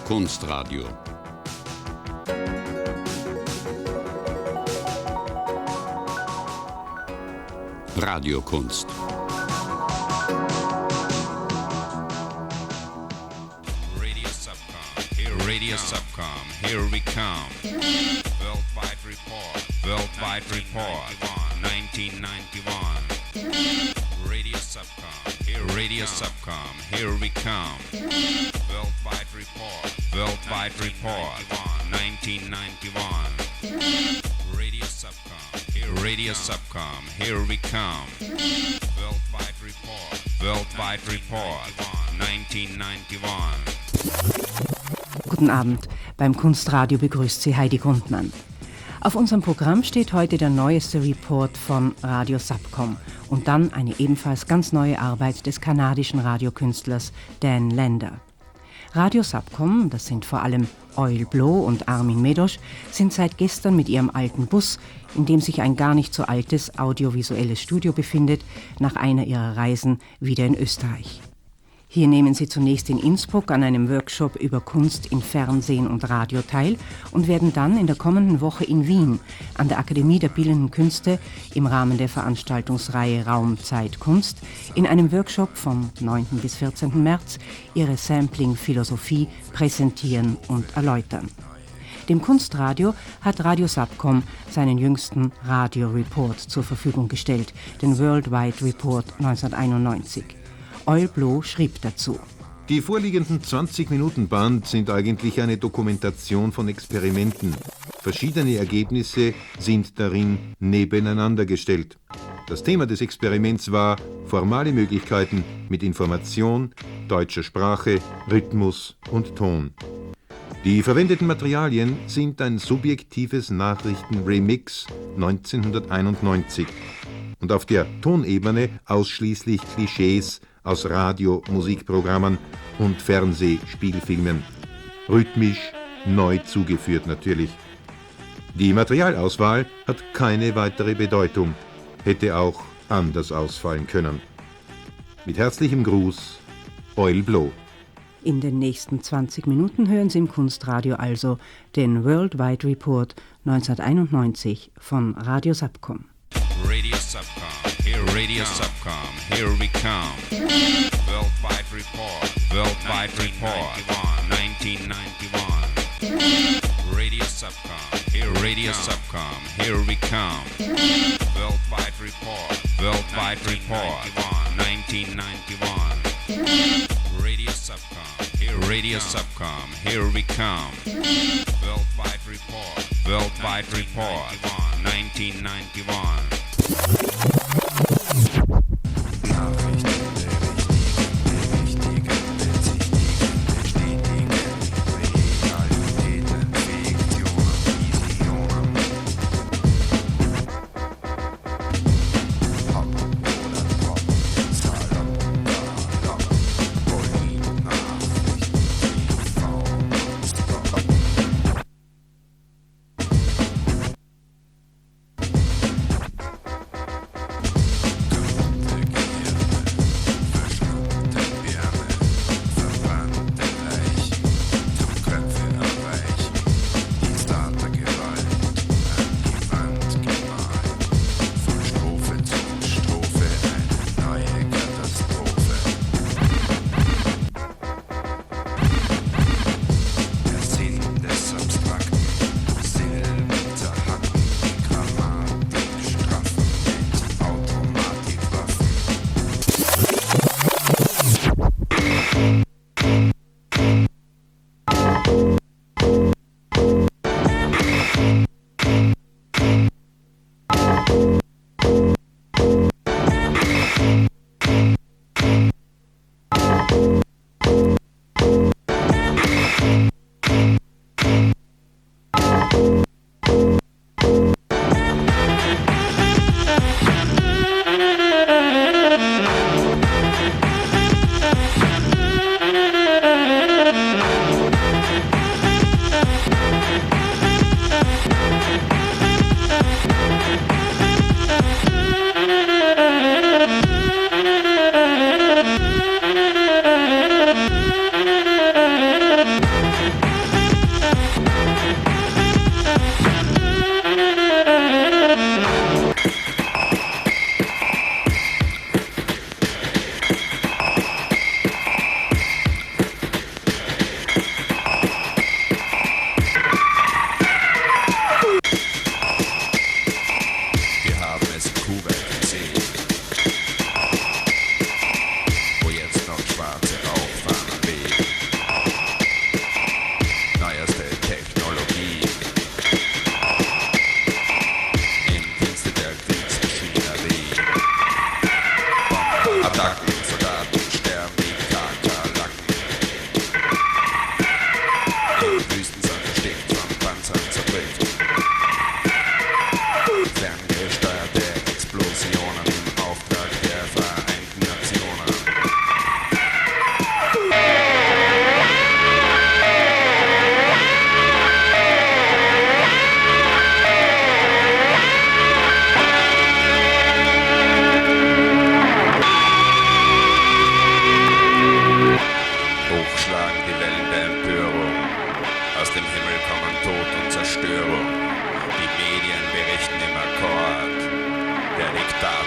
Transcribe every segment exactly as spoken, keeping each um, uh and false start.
Kunstradio. Radiokunst. Radio Subcom, here Radio Subcom, here we come. Worldwide Report, Worldwide Report, nineteen ninety-one. Radio Subcom, here Radio Subcom, here we come. Worldwide Report, Worldwide Report, nineteen ninety-one. Radio Subcom, here Radio Subcom, here we come. Worldwide Report, Worldwide Report, nineteen ninety-one. Guten Abend, beim Kunstradio begrüßt Sie Heidi Grundmann. Auf unserem Programm steht heute der neueste Report von Radio Subcom und dann eine ebenfalls ganz neue Arbeit des kanadischen Radiokünstlers Dan Lander. Radio Subcom, das sind vor allem Oil Blow und Armin Medosch, sind seit gestern mit ihrem alten Bus, in dem sich ein gar nicht so altes audiovisuelles Studio befindet, nach einer ihrer Reisen wieder in Österreich. Hier nehmen sie zunächst in Innsbruck an einem Workshop über Kunst in Fernsehen und Radio teil und werden dann in der kommenden Woche in Wien an der Akademie der Bildenden Künste im Rahmen der Veranstaltungsreihe Raum, Zeit, Kunst in einem Workshop vom neunten bis vierzehnten März ihre Sampling-Philosophie präsentieren und erläutern. Dem Kunstradio hat Radio Subcom seinen jüngsten Radio-Report zur Verfügung gestellt, den Worldwide Report neunzehnhunderteinundneunzig. Oil Blow schrieb dazu: Die vorliegenden zwanzig Minuten Band sind eigentlich eine Dokumentation von Experimenten. Verschiedene Ergebnisse sind darin nebeneinander gestellt. Das Thema des Experiments war formale Möglichkeiten mit Information, deutscher Sprache, Rhythmus und Ton. Die verwendeten Materialien sind ein subjektives Nachrichten-Remix neunzehnhunderteinundneunzig und auf der Tonebene ausschließlich Klischees aus Radio-Musikprogrammen und Fernsehspielfilmen. Rhythmisch neu zugeführt natürlich. Die Materialauswahl hat keine weitere Bedeutung, hätte auch anders ausfallen können. Mit herzlichem Gruß, Oil Blow. In den nächsten zwanzig Minuten hören Sie im Kunstradio also den Worldwide Report neunzehnhunderteinundneunzig von Radio Subcom. Radio Subcom, here Radio Subcom, here we come. Worldwide Report, Worldwide Report, nineteen ninety-one. Radio Subcom, here Radio Subcom, here we come. Worldwide Report, Worldwide Report, nineteen ninety-one. Radio Subcom, here Radio Subcom, here we come. Worldwide Report, Worldwide Report, nineteen ninety-one.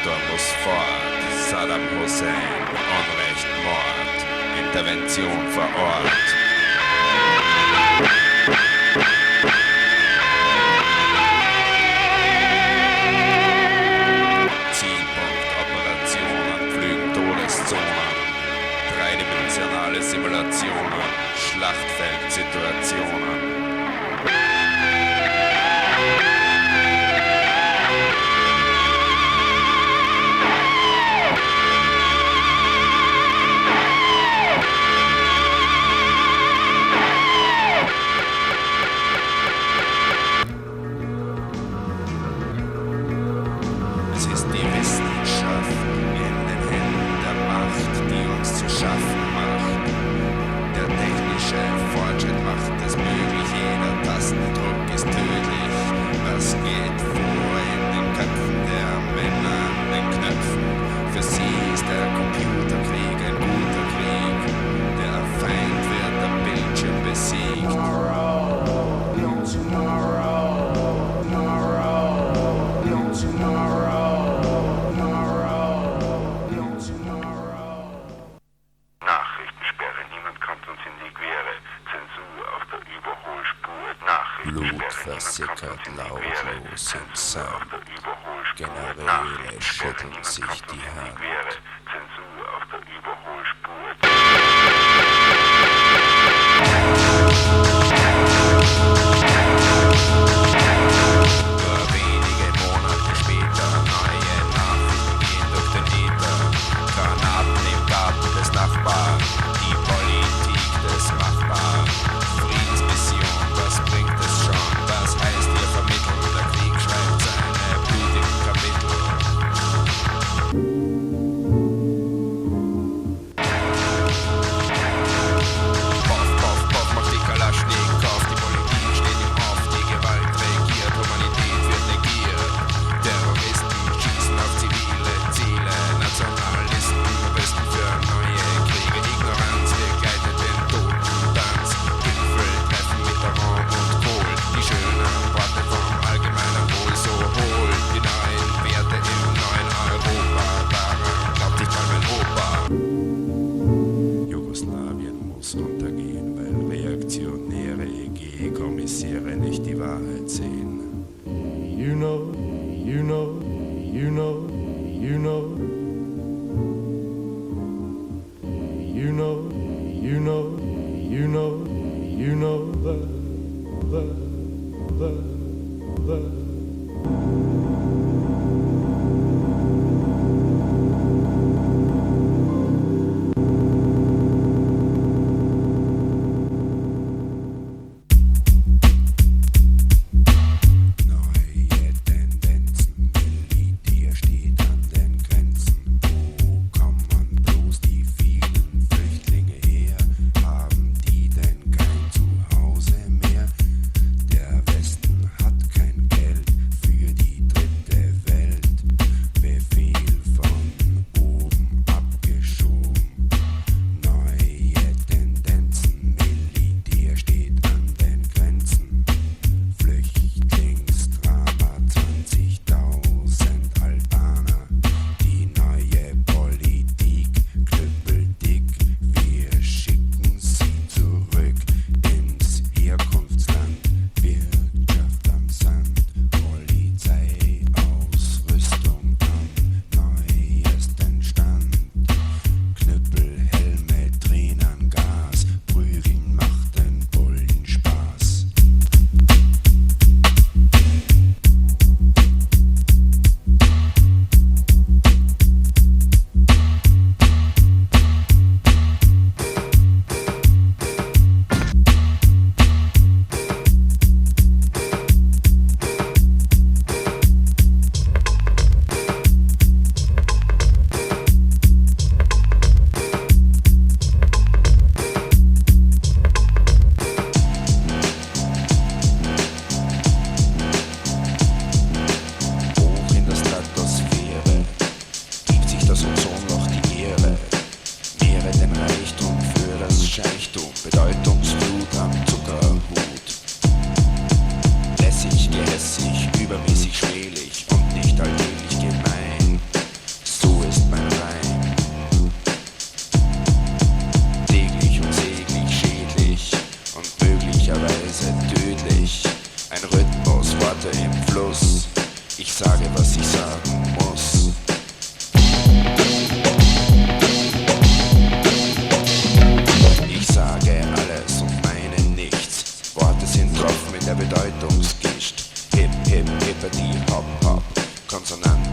Diktator muss fort. Saddam Hussein, Unrecht, Mord, Intervention vor Ort. Zielpunkt, Operationen, Flügen, Todeszonen, dreidimensionale Simulationen, Schlachtfeldsituationen. Versickert lautlos im Sand. Generäle schütteln sich die Hand. Nur wenige Monate später, neue Nachrichten gehen durch den Äther. Granaten im Garten des Nachbarn, die Politik des Machbaren. Friedensmission, was bringt es schon? Was heißt ihr vermitteln? Der Krieg schreibt seine blutigen Kapitel. Poff, poff, poff, macht die Kalaschnikow. Die Politik steht im Off, die Gewalt regiert, Humanität wird negiert. Terroristen schießen auf zivile Ziele, Nationalisten rüsten für neue Kriege. Ignoranz begleitet den Totentanz. Gipfeltreffen mit Mitterrand und Kohl. Die schönen Worte vom allgemeinen Wohl, so hohl. Die neuen Werte im neuen Europa, daran glaubt nicht mal mein Opa. Jugoslawien muss untergehen, weil reaktionäre E G-Kommissäre nicht die Wahrheit sehen. You know, you know, you know, you know. You know, you know, you know, you know the, the, the, the. Neue Tendenzen, Militär steht an den Grenzen.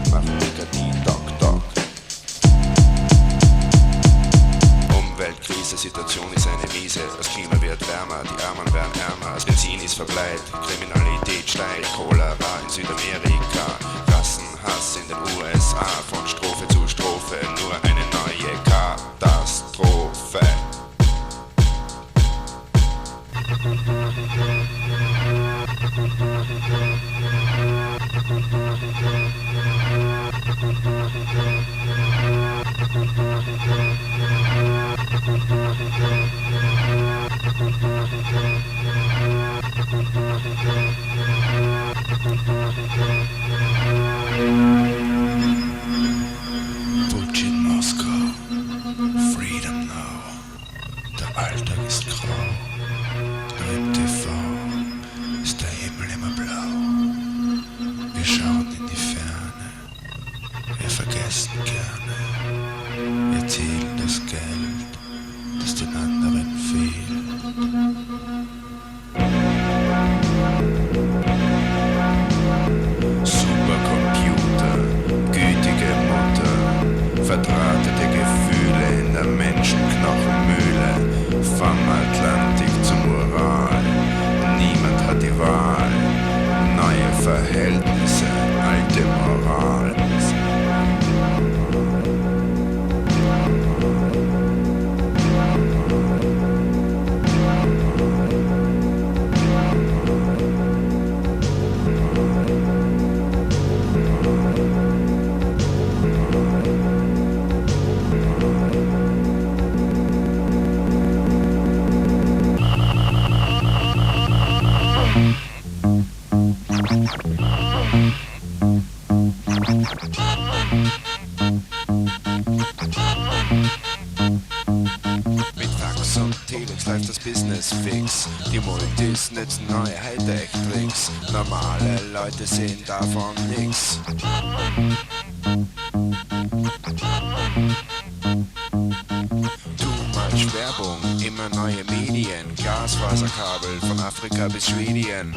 machen Nikotin, Doc, Doc. Umweltkrise, Situation ist eine miese. Das Klima wird wärmer, die Armen werden ärmer. Das Benzin ist verbleit, Kriminalität steigt, Cholera in Südamerika, Rassenhass in den U S A. Von Strophe zu Strophe nur eine neue Katastrophe. Putin Moskau, Freedom Now, der Alltag ist grau, nur im T V ist der Himmel immer blau. Wir schauen in die Ferne, wir vergessen gerne, wir zählen das Geld, das den anderen fehlt. Supercomputer, gütige Mutter, verdrahtete Gefühle in der Menschenknochenmühle, vom Atlantik zum Ural, niemand hat die Wahl, neue Verhältnisse, alte Moral. Business fix. Die Multis nützen neue Hightech-Tricks. Normale Leute sehen davon nix. Too much Werbung, immer neue Medien. Glasfaserkabel von Afrika bis Schweden.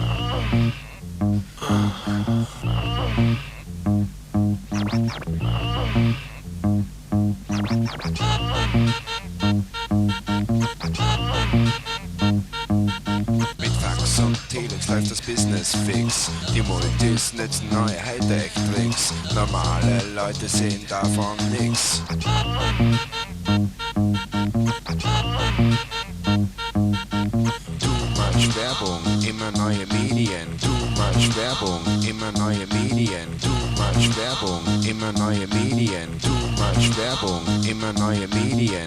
Läuft das Business fix. Die Multis nützen neue Hightech-Tricks. Normale Leute sehen davon nix. Too much Werbung, immer neue Medien. Too much Werbung, immer neue Medien. Too much Werbung, immer neue Medien. Too much Werbung, immer neue Medien.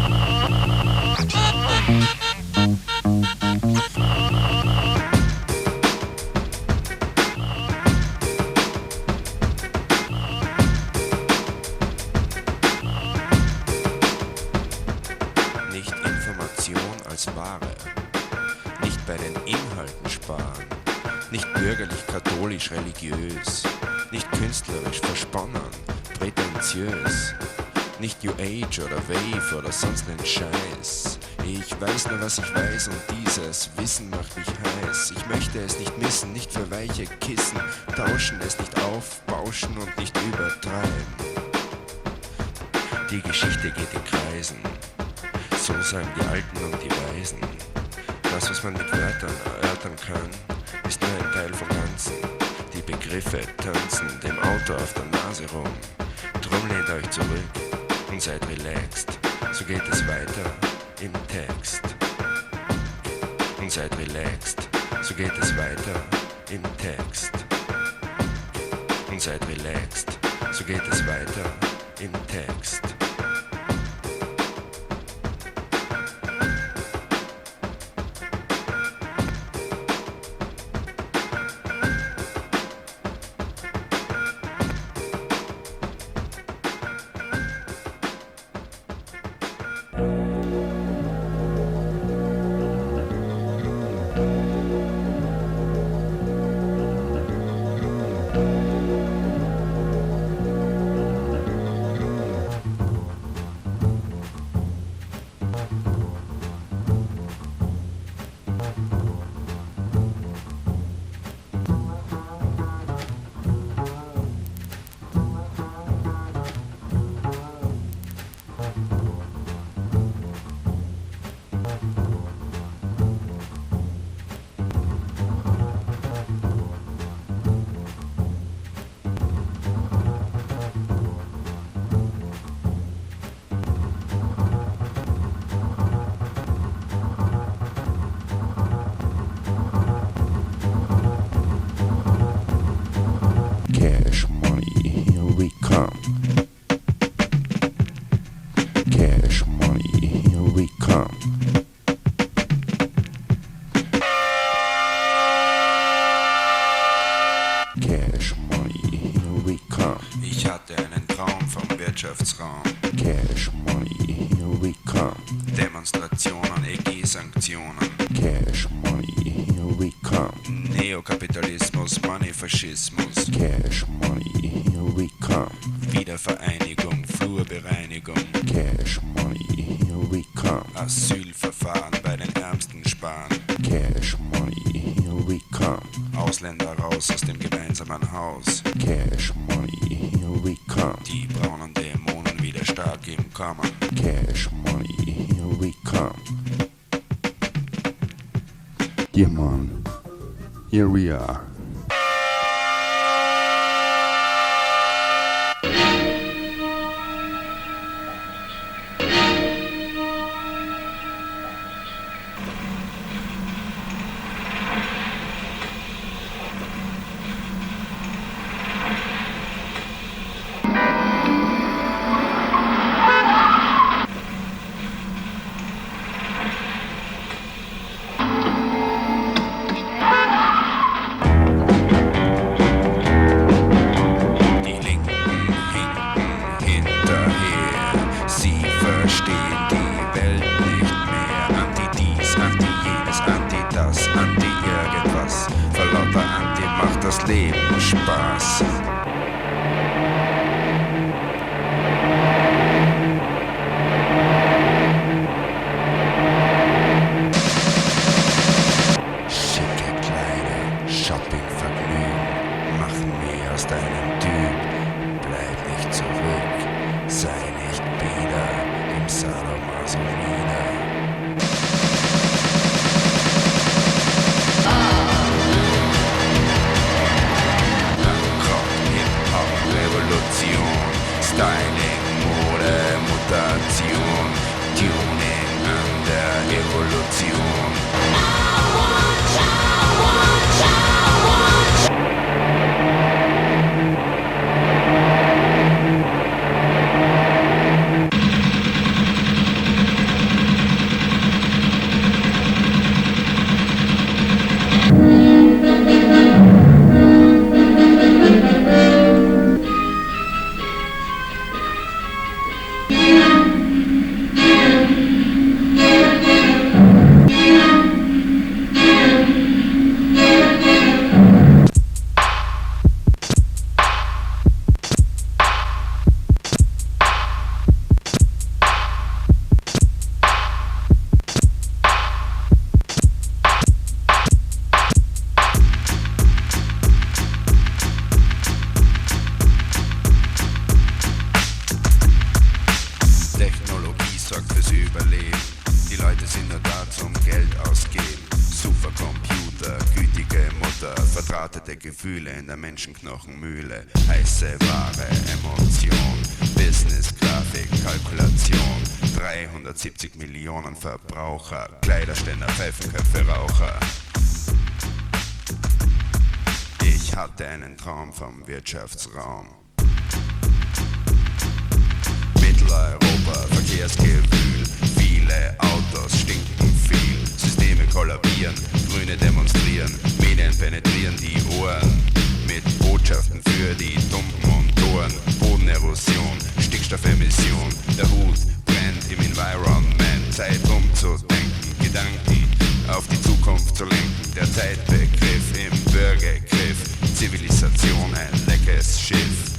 Nicht bei den Inhalten sparen, nicht bürgerlich-katholisch religiös, nicht künstlerisch versponnen, prätentiös, nicht New Age oder Wave oder sonst nen Scheiß. Ich weiß nur, was ich weiß und dieses Wissen macht mich heiß. Ich möchte es nicht missen, nicht für weiche Kissen, tauschen es nicht aufbauschen und nicht übertreiben. Die Geschichte geht in Kreisen, so sagen die Alten und die Weisen. Das, was man mit Wörtern erörtern kann, ist nur ein Teil vom Ganzen. Die Begriffe tanzen dem Auto auf der Nase rum. Drum lehnt euch zurück und seid relaxed. So geht es weiter im Text. Und seid relaxed. So geht es weiter im Text. Und seid relaxed. So geht es weiter im Text. come. Cash money, here we come. Cash money, here we come. Ich hatte einen Traum vom Wirtschaftsraum. Cash money, here we come. Demonstrationen, E G-Sanktionen. Cash money, here we come. Neokapitalismus, Moneyfaschismus. Cash money, here we come. Wiedervereinigung, Flurbereinigung. Cash money, here we come. Asylverfahren bei den Ärmsten sparen. Cash money, here we come. Ausländer raus aus dem gemeinsamen Haus. Cash money, here we come. Die braunen Dämonen wieder stark im Kommen. Cash money, here we come. Yeah man, here we are. Leben Spaß. Schicke Kleider, Shoppingvergnügen, machen mehr aus deinem Typ. Bleib nicht zurück, sei nicht bieder, im Sadomaso wieder. Revolution, Styling, Mode, Mutation, Tuning an der Evolution. Gefühle in der Menschenknochenmühle, heiße Ware, Emotion, Business, Grafik, Kalkulation, dreihundertsiebzig Millionen Verbraucher, Kleiderständer, Pfeifenköpfe, Raucher. Ich hatte einen Traum vom Wirtschaftsraum. Mitteleuropa, Verkehrsgewühl, viele Autos stinken viel, Systeme kollabieren, Grüne demonstrieren, Medien penetrieren die Ohren mit Botschaften für die dummen Motoren, Bodenerosion, Stickstoffemission, der Hut brennt im Environment, Zeit umzudenken, Gedanken auf die Zukunft zu lenken, der Zeitbegriff im Bürgergriff, Zivilisation ein leckes Schiff.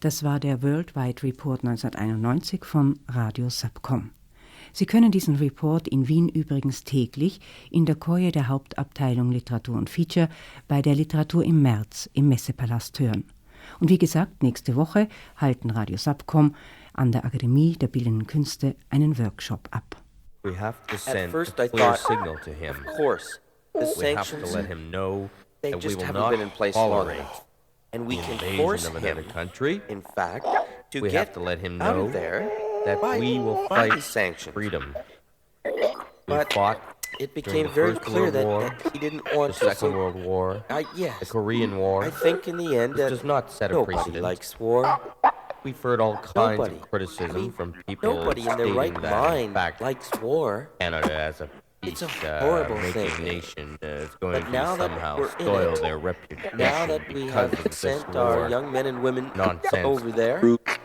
Das war der Worldwide Report neunzehnhunderteinundneunzig von Radio Subcom. Sie können diesen Report in Wien übrigens täglich in der Koje der Hauptabteilung Literatur und Feature bei der Literatur im März im Messepalast hören. Und wie gesagt, nächste Woche halten Radio Subcom an der Akademie der Bildenden Künste einen Workshop ab. We have to send At first a I clear thought, signal to him. of course, the We have sanctions, to let him know they that we just will haven't not been in place long tolerate enough. And we the can invasion force of him, another country. in fact, to We get have to let him out know of there that by, we will by fight these sanctions. freedom. We But fought it during became the very First clear World that, War, that he didn't the want to. Second so World War, I, yes, the Korean War. I think in the end This that does not set a nobody precedent. likes war. We've heard all kinds Nobody. of criticism I mean, from people nobody in their stating right that, in mind fact, likes war. Canada as a It's a peace, uh, horrible making thing. nation uh, is going But to now that somehow we're in spoil it, their reputation Now that we because have of this sent war. our young men and women Nonsense. over there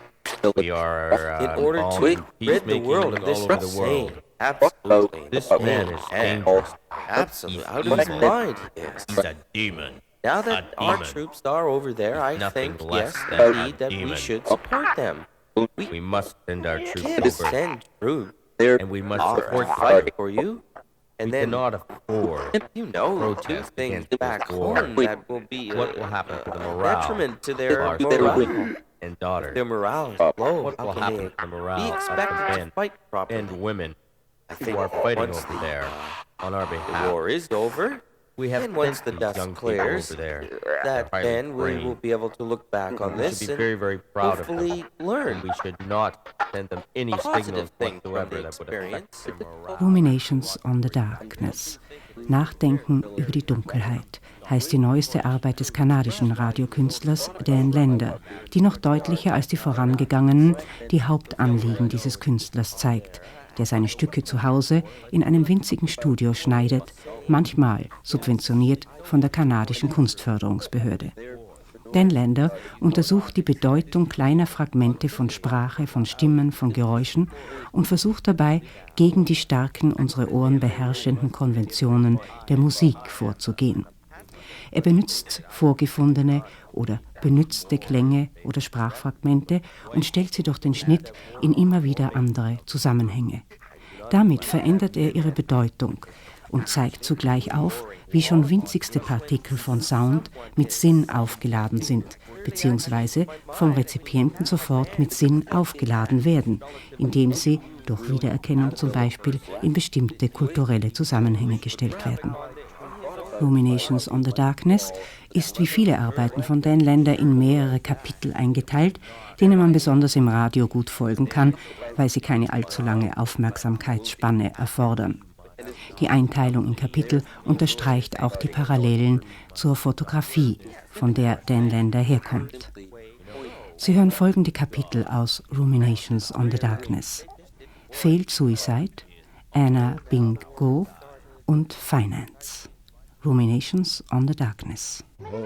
We are uh, in order involved to in rid the peacemaking world of this all over the insane, world. absolutely This man is and dangerous. absolutely He's out of his evil. mind. Yes. He's a demon. Now that A our demon. troops are over there, I Nothing think, less yes, than a indeed, that we demon. should support them. We We must send our troops can't over, send troops and we must to support fight them. for you, and We then cannot afford you know do protest things against back this war. home that will be What uh, will happen to the uh, morale detriment to of their our morale. sons and daughters? Their morale is low. What will How can happen they to the morale be of the expected to men fight properly? and women I who think are fighting once over the, there on our the behalf? war is over, We have and once the sent these dust young people clears, over there. that highly then we trained. will be able to look back on We this should be and very, very proud hopefully of them. learn And we should not send them any positive signals thing from whatsoever the that would affect experience. their morale. Ruminations on the Darkness. Nachdenken über die Dunkelheit heißt die neueste Arbeit des kanadischen Radiokünstlers Dan Lander, die noch deutlicher als die vorangegangenen die Hauptanliegen dieses Künstlers zeigt, der seine Stücke zu Hause in einem winzigen Studio schneidet, manchmal subventioniert von der kanadischen Kunstförderungsbehörde. Dan Lander untersucht die Bedeutung kleiner Fragmente von Sprache, von Stimmen, von Geräuschen und versucht dabei, gegen die starken, unsere Ohren beherrschenden Konventionen der Musik vorzugehen. Er benutzt vorgefundene oder benützte Klänge oder Sprachfragmente und stellt sie durch den Schnitt in immer wieder andere Zusammenhänge. Damit verändert er ihre Bedeutung und zeigt zugleich auf, wie schon winzigste Partikel von Sound mit Sinn aufgeladen sind, beziehungsweise vom Rezipienten sofort mit Sinn aufgeladen werden, indem sie durch Wiedererkennung zum Beispiel in bestimmte kulturelle Zusammenhänge gestellt werden. Ruminations on the Darkness ist wie viele Arbeiten von Dan Lander in mehrere Kapitel eingeteilt, denen man besonders im Radio gut folgen kann, weil sie keine allzu lange Aufmerksamkeitsspanne erfordern. Die Einteilung in Kapitel unterstreicht auch die Parallelen zur Fotografie, von der Dan Lander herkommt. Sie hören folgende Kapitel aus Ruminations on the Darkness: Failed Suicide, Anna Bing Go und Finance. Ruminations on the Darkness.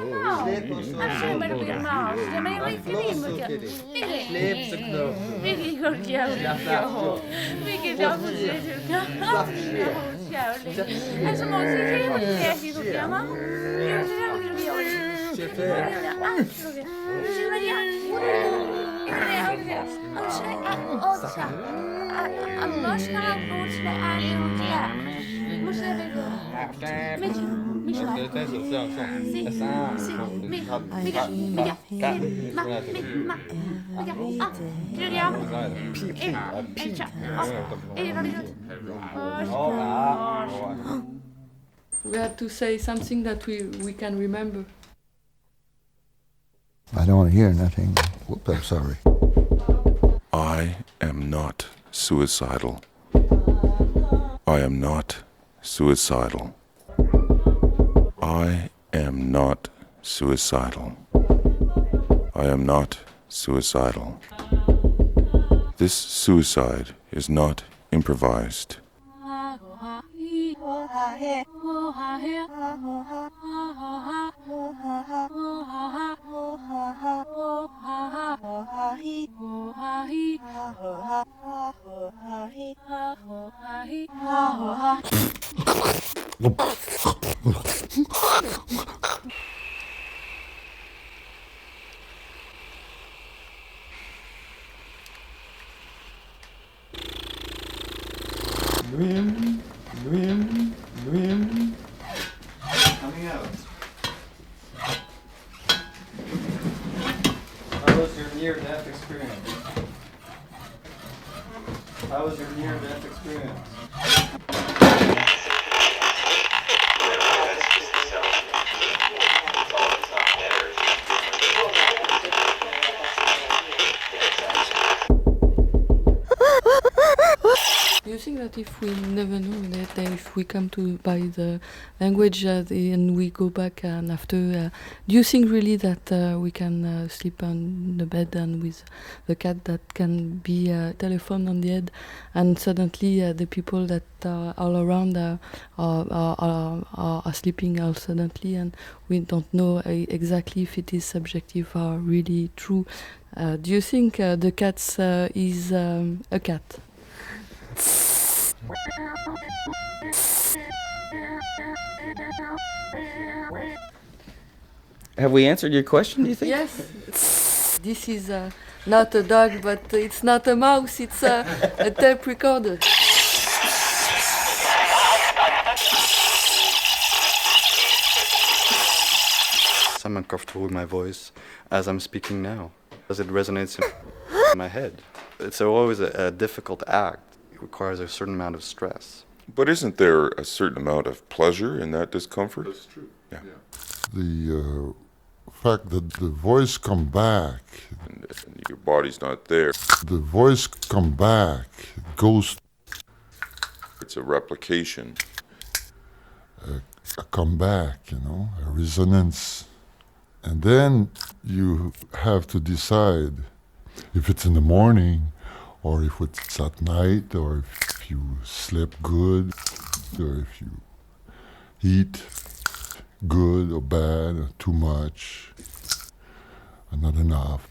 We have to say something that we, we can remember. I don't hear nothing. Whoop, I'm sorry. I am not suicidal. I am not suicidal. I am not suicidal. I am not suicidal. This suicide is not improvised. Nuim, Nuim, Nuim. Coming out. How was your near-death experience? How was your near-death experience? Do you think that if we never know that, that if we come to by the language uh, the, and we go back and after, uh, do you think really that uh, we can uh, sleep on the bed and with the cat that can be a telephone on the head, and suddenly uh, the people that are all around uh, are, are, are, are, are sleeping all suddenly, and we don't know uh, exactly if it is subjective or really true? Uh, do you think uh, the cat uh, is um, a cat? Have we answered your question, do you think? Yes. This is uh, not a dog, but it's not a mouse, it's a, a tape recorder. I'm uncomfortable with my voice as I'm speaking now, as it resonates in my head. It's always a, a difficult act. It requires a certain amount of stress. But isn't there a certain amount of pleasure in that discomfort? That's true. Yeah. yeah. The uh, fact that the voice come back, And, and your body's not there. the voice come back, goes It's a replication. a, a comeback, you know, a resonance. And then you have to decide if it's in the morning or if it's at night or if you sleep good or if you eat good or bad or too much or not enough.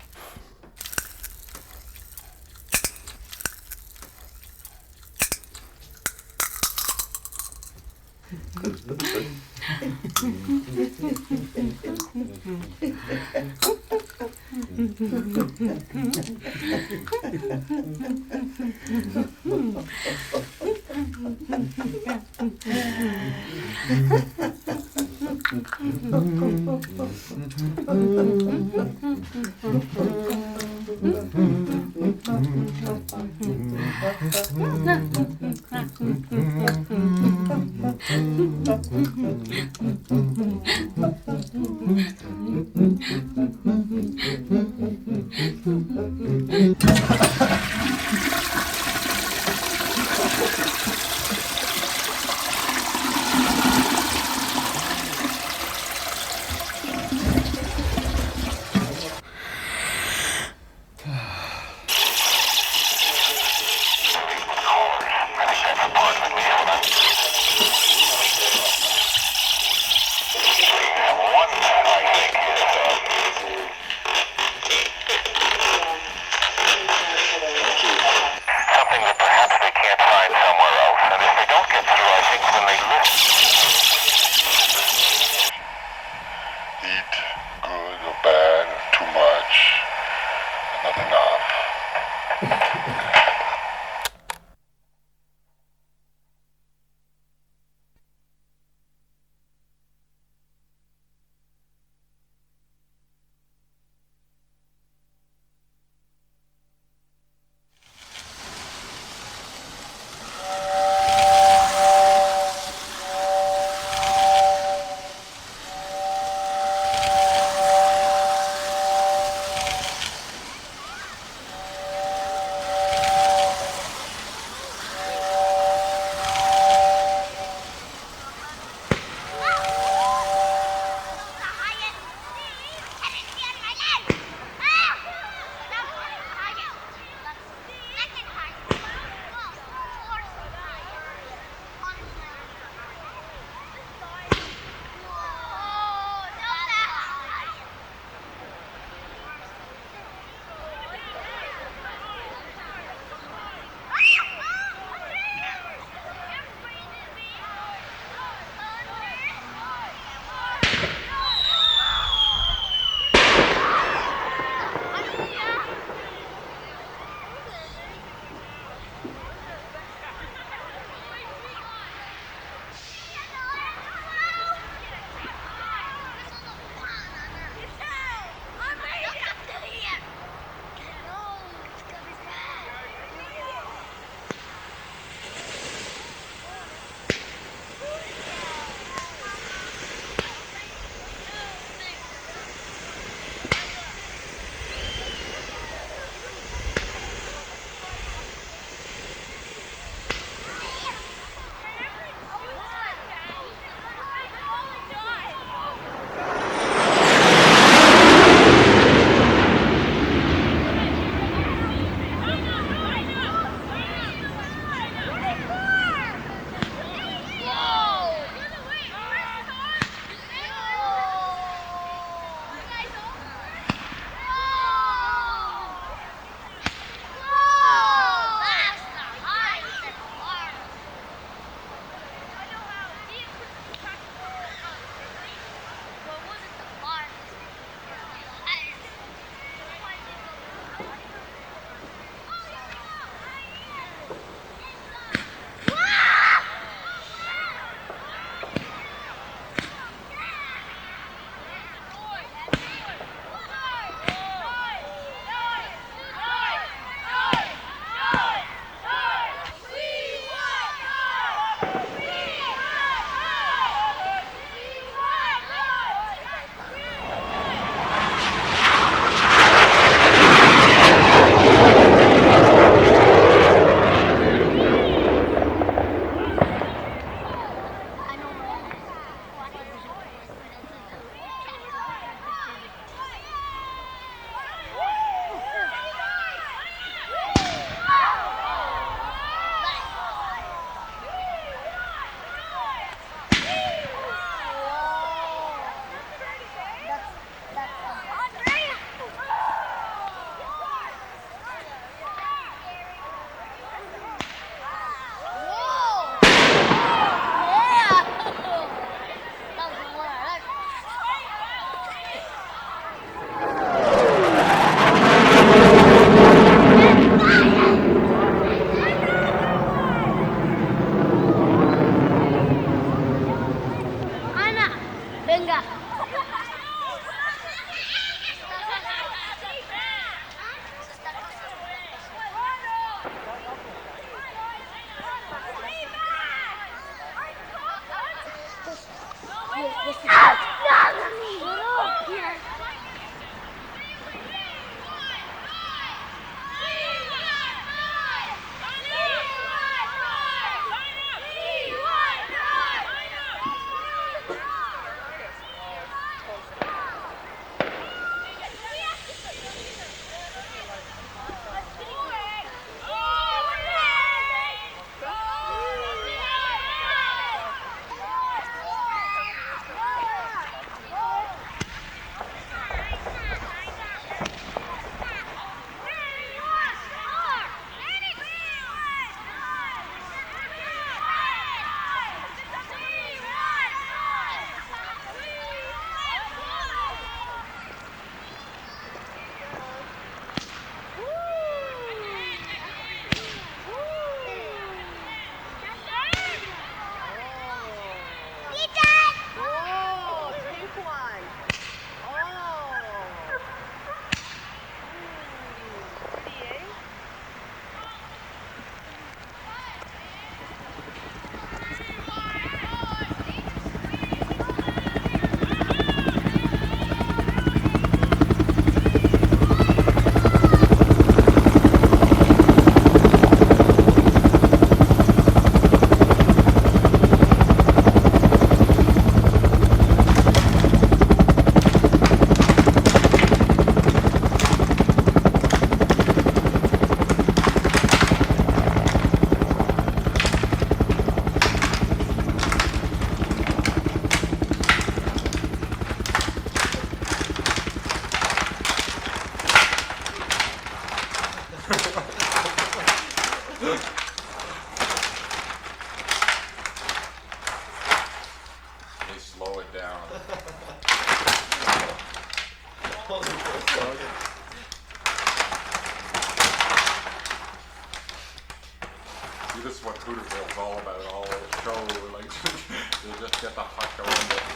This is what Hooterville's all about, all the show, like, you just get the huck around it.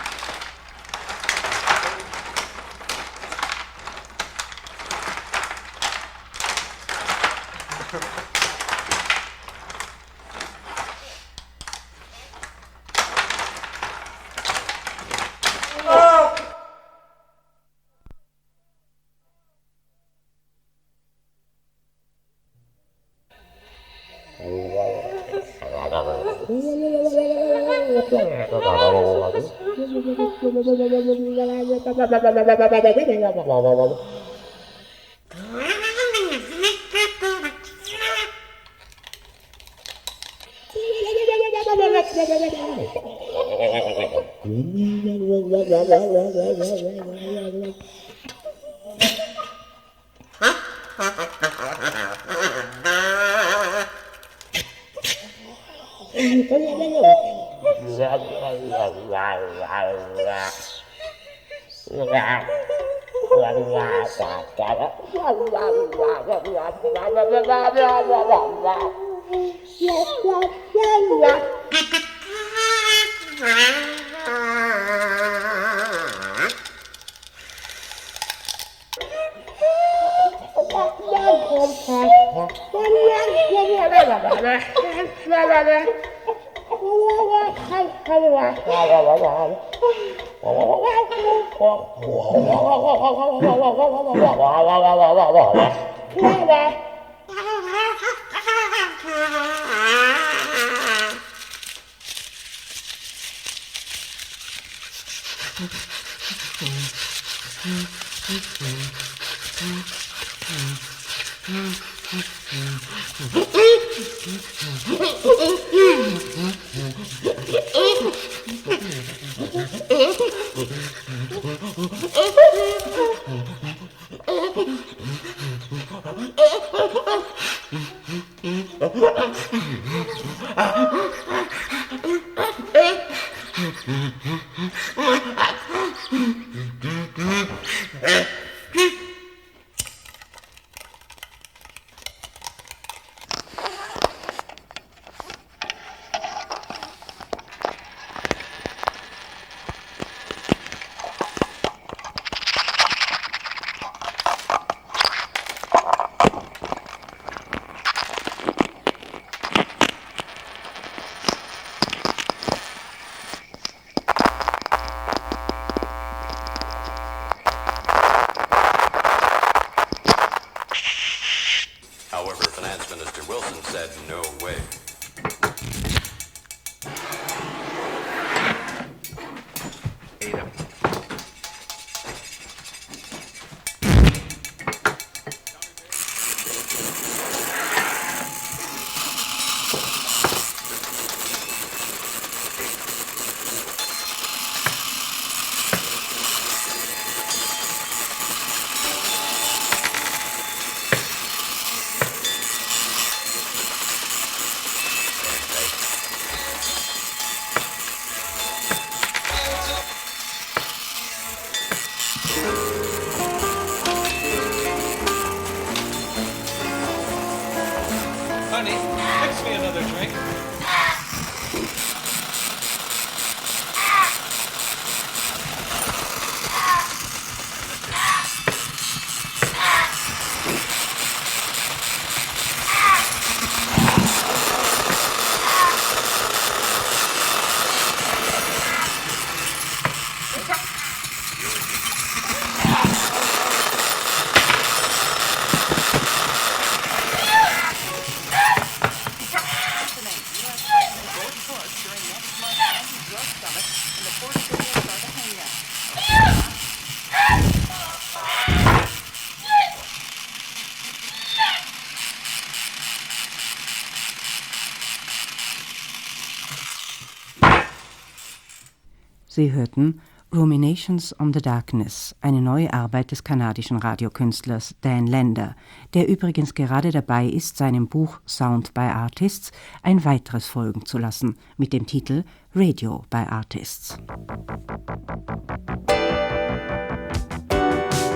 Sie hörten Ruminations on the Darkness, eine neue Arbeit des kanadischen Radiokünstlers Dan Lander, der übrigens gerade dabei ist, seinem Buch Sound by Artists ein weiteres folgen zu lassen, mit dem Titel Radio by Artists.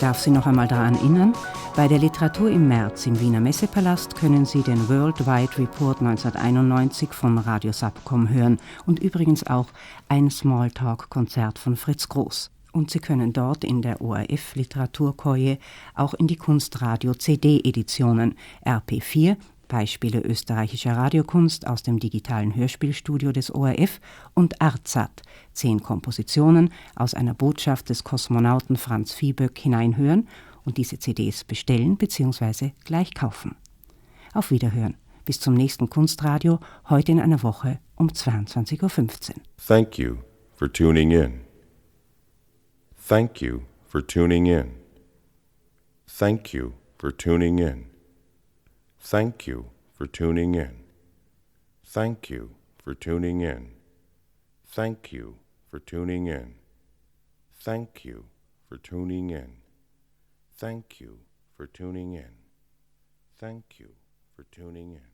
darf Sie noch einmal daran erinnern, bei der Literatur im März im Wiener Messepalast können Sie den Worldwide Report neunzehnhunderteinundneunzig von Radio Subcom hören und übrigens auch ein Smalltalk-Konzert von Fritz Groß. Und Sie können dort in der O R F-Literaturkoje auch in die Kunstradio-C D-Editionen R P vier, Beispiele österreichischer Radiokunst aus dem digitalen Hörspielstudio des O R F und Artsat, zehn Kompositionen aus einer Botschaft des Kosmonauten Franz Viehböck hineinhören und diese C Ds bestellen bzw. gleich kaufen. Auf Wiederhören. Bis zum nächsten Kunstradio, heute in einer Woche um zweiundzwanzig Uhr fünfzehn. Thank you for tuning in. Thank you for tuning in. Thank you for tuning in. Thank you for tuning in. Thank you for tuning in. Thank you for tuning in. Thank you for tuning in. Thank you for tuning in. Thank you for tuning in.